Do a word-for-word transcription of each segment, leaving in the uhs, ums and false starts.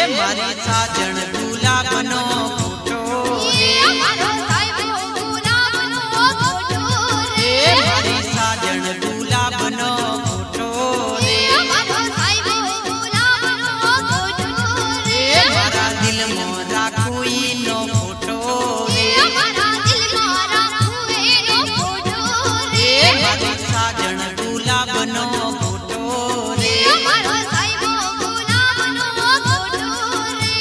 मारी साजन गुलाबनो फोटो रे मारो साहिबो गुलाबनो फोटो रे मारी साजन गुलाबनो फोटो रे मारो साहिबो गुलाबनो फोटो रे मारा दिल में राखू ईनो फोटो रे मारा दिल में राखू एनो फोटो रे मारी साजन गुलाबनो फोटो रे मारो साहिबो गुलाबनो फोटो रे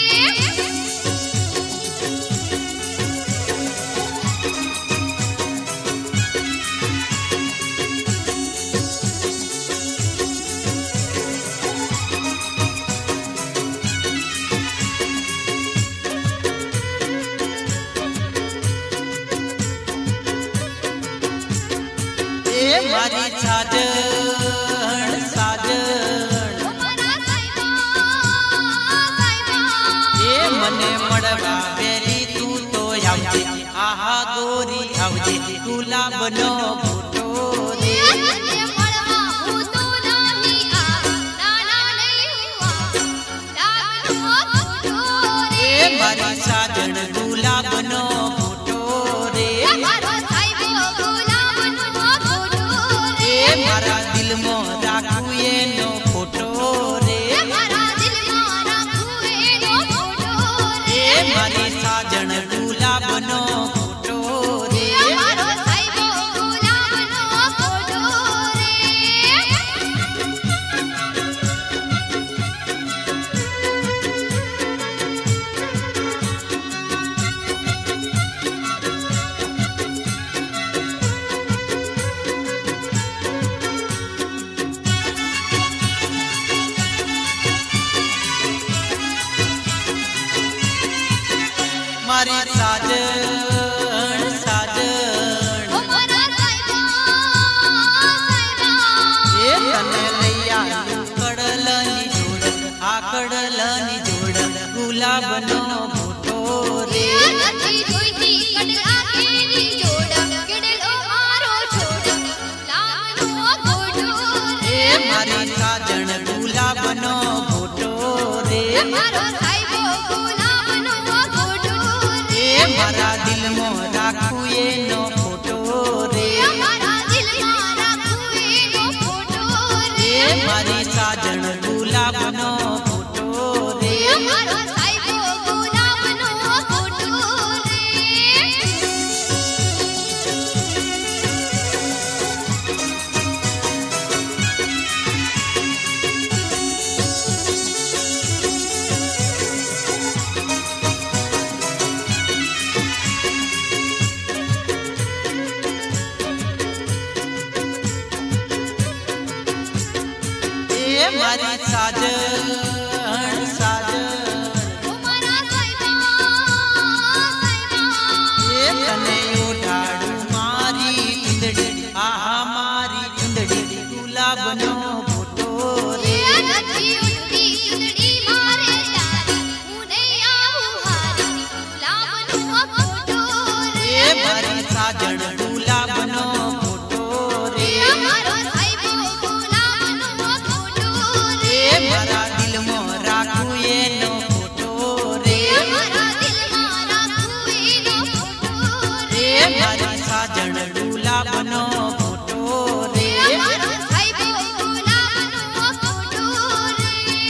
मारी साजन साजन मारा साहिबा साहिबा ए मने मड़वा बेरी तू तो आवजे आहा गोरी आवजे गुलाबनो फोटो रे મને મળવા હું તો નહીં આવ નાના નહીં હુઆ લાગનો ફોટો રે ए मारी साजन गुलाबनो फोटो रे મારો સાહિબો ગુલાબનો ફોટો રે ए मारा दिल में राखू एनो फोटो रे મારા દિલમાં રાખું એનો ફોટો રે ए मारी साजन गुलाबनो फोटो रे મારો સાહિબો ગુલાબનો ફોટો રે मारी साजन साजन ઓ મારા સાહિબા સાહિબા ए तने लैया कड़लनी जोड़ आ कड़लनी जोड़ गुलाबनो फोटो रे નથી જોઈતી કડલા કેરી જોડ કેડલો મારો છોડ લાગનો ફોટો રે ए मारी साजन गुलाबनो फोटो रे મારો સાહિબો ગુલાબનો ફોટો રે ए मारा दिल में राखू एनो फोटो रे મારા દિલમાં રાખું એનો ફોટો રે ए मारी साजन गुलाबनो फोटो रे મારો સાહિબો ગુલાબનો ફોટો રે ए मारी साजन साजन ઓ મારા સાહિબા સાહિબા ए तने ओढ़ाड़ू मारी चुंदड़ी आहा मारी चुंदड़ी गुलाबनो फोटो रे નથી ઉડતી ચુંદડી મારે તારી હું નહીં આવું હારી ગુલાબનો ફોટો રે ए मारी साजन गुलाबनो फोटो रे મારો સાહિબો ગુલાબનો ફોટો રે ए मारा दिल में राखू एनो फोटो रे મારા દિલમાં રાખું એનો ફોટો રે ए मारी साजन गुलाबनो फोटो रे મારો સાહિબો ગુલાબનો ફોટો રે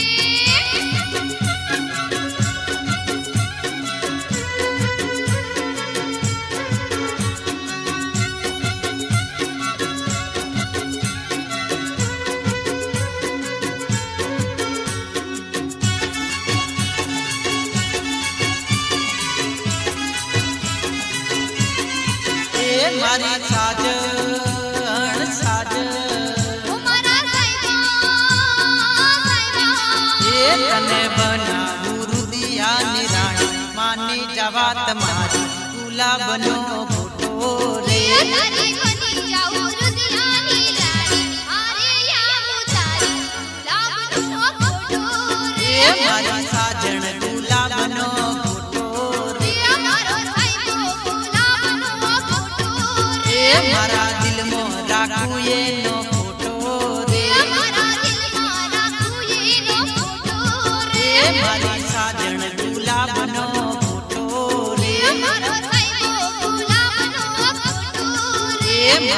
ए मारी साजन साजन ઓ મારા સાહિબા સાહિબા ए तने बना गुरुदिया निराणी मानी जवात मारी गुलाबनो फोटो रे તારી બની જાઉં રુદિયાની રાણી હારે આવું તારી ગુલાબનો ફોટો રે ए मारी साजन गुलाबनो फोटो रे મારો સાહિબો ગુલાબનો ફોટો રે ए मारा दिल में राखू एनो फोटो रे મારા દિલમાં રાખું એનો ફોટો રે ए मारी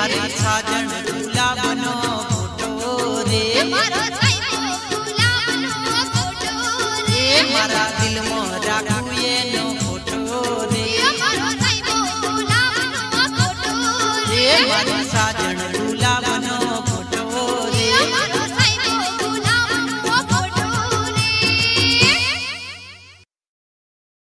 મારી છાતી